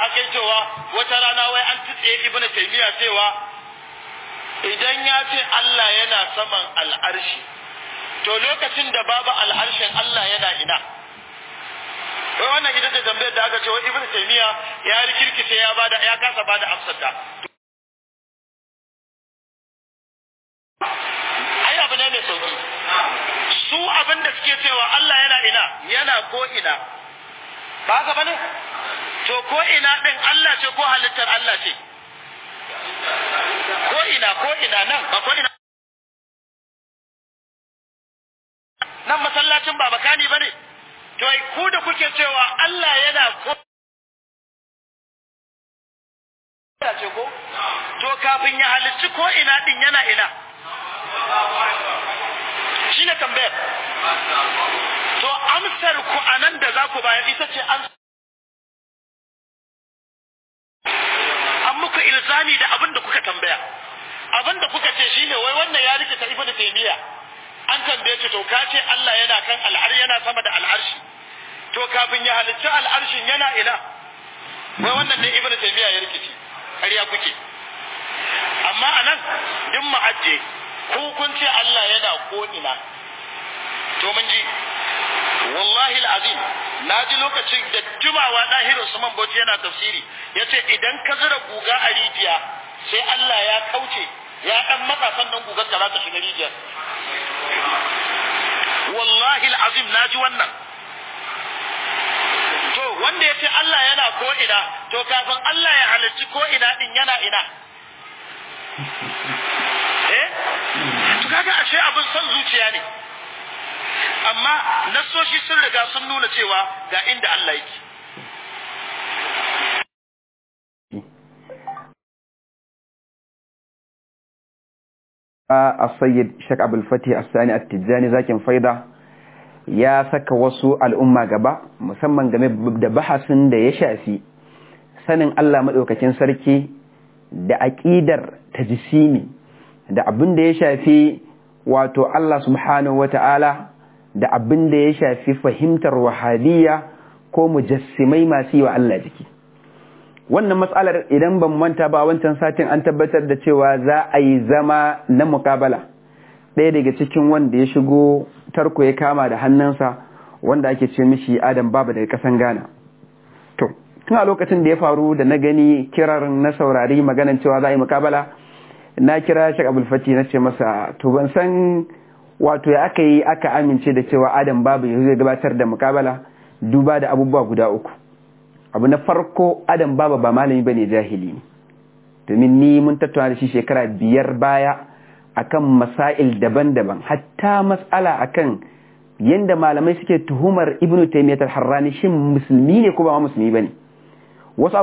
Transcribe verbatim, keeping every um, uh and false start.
hakaitowa wata rana wai an tutse Ibn Taymiyyah cewa idan ya ce Allah yana saman al'arshi to lokacin da babu al'arshin Allah yana ina? Wai wannan ita ce tambayar da aka ce wai Ibn Taymiyyah ya rikirkice ya bada ya kasa bada amsar ta. Ai abu ne mai sauki. Su abin da suke cewa Allah yana ina? Yana ko ina. Ba haka bane? To ko ina din Allah ce ko halittar Allah ce? Ko ina ko ina nan ba ko ina. Nan masallacin ba makani bane? To ku da kuke cewa Allah yana ko ce ko? To kafin ya halicci ko ina din yana ina? Shi ne tambayar. To amsar ku anan da za ku bayar ita ce an an muku ilzami da abin da kuka tambaya. Abin da kuka ce shine wai wannan ya rike ta Ibn Taymiyyah. An tambaye shi to ka ce Allah yana kan al'ar yana sama da al'arshi. To kafin ya halicci al'arshin yana ina? Wai wannan ne Ibn Taymiyyah ya rikici. Ƙarya kuke. Amma anan din mu ajje ko kun ce Allah yana ko ina. To mun ji wallahi alazim naji lokacin da jumawa Dahir Usman Bauchi yana tafsiri yace idan ka zura guga a rijiya sai Allah ya kauce ya dan matsa sannan gugar ta za ta shiga rijiyar. Wallahi alazim naji wannan. To wanda yace Allah yana ko ina to kafin Allah ya halicci ko ina din yana ina? Eh? To kaga ashe abin son zuciya ne. Amma nasoshi sun riga sun nuna cewa ga inda Allah yake. As-Sayyid Sheikh Abdul Fatih As-Sani At-Tijani zakin faida ya saka wasu al'umma gaba musamman game da bahasin da ya shafi sanin Allah madaukakin sarki da aqidar tajsimi da abin da ya shafi wato Allah subhanahu wata'ala da abin da ya shafi fahimtar wahabiyya ko mujassimai masu yi wa Allah jiki. Wannan matsalar idan ban manta ba wancan satin an tabbatar da cewa za a yi zama na mukabala. Ɗaya daga cikin wanda ya shigo tarko ya kama da hannunsa wanda ake ce mishi Adam Baba daga ƙasan Ghana. To, tun a lokacin da ya faru da na gani kirar na saurari maganan cewa za a yi mukabala, na kira Sheikh Abdul Fatih na ce masa to ban san wato ya aka yi aka amince da cewa Adam Baba ya zai gabatar da mukabala duba da abubuwa guda uku. Abu na farko Adam Baba ba malami bane jahili ne. Domin ni mun tattauna da shi shekara biyar baya akan masail daban-daban hatta mas'ala akan yanda malamai suke tuhumar Ibn Taymiyyah al-Harrani shin musulmi ne ko ba musulmi bane. Wasu